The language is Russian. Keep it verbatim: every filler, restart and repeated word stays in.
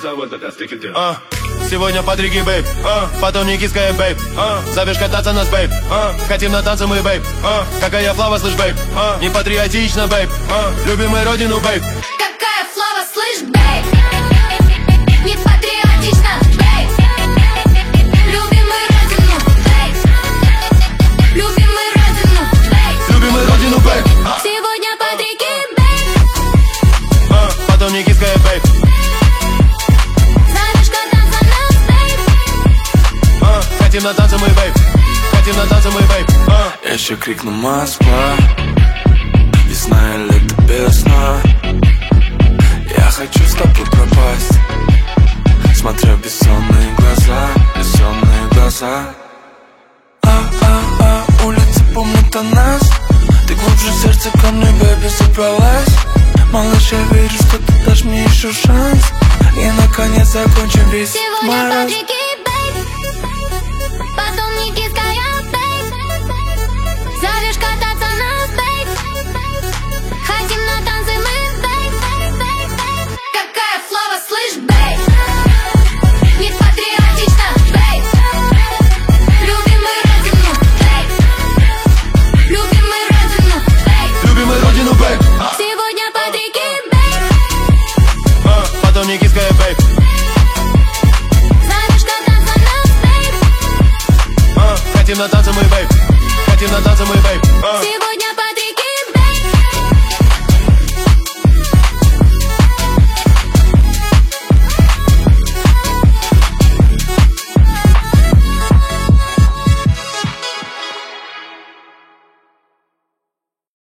uh, Сегодня Патрики, бейб, uh, потом Никитская, бейб, uh, зовешь кататься нас, бейб, uh, хотим на танцы мы, бейб, uh, какая флава, слышь, бейб, uh, не патриотично, бейб, uh, любим мы родину, бейб. Какая флава, слышь, бейб, не патриотично, бейб, любим мы родину, бейб, любим мы родину, бейб, любим мы родину, бейб. Сегодня Патрики, бейб, uh, потом Никитская, бейб, хотим на танцы мы, бейб, хотим на танцы мы, бейб. uh. Я еще крикну Москва, весна и лето без сна. Я хочу с тобой пропасть, смотря в бессонные глаза, бессонные глаза. А-а-а, улицы помнят о нас. Ты глубже в сердце ко мне, бэби, забралась. Малыш, я верю, что ты дашь мне еще шанс, и наконец закончим весь маразм. Потом Никитская, бейб, зовешь кататься нас, бейб, хотим на танцы мы, бейб, какая флава, слышь, бейб, не патриотично, бейб, любим мы родину, бейб, любим мы родину, бейб, любим мы родину, бейб. Сегодня Патрики, бейб, uh, потом Никитская, бейб, хотим на танцы мы, бейб, хотим на танцы мы, бейб. uh.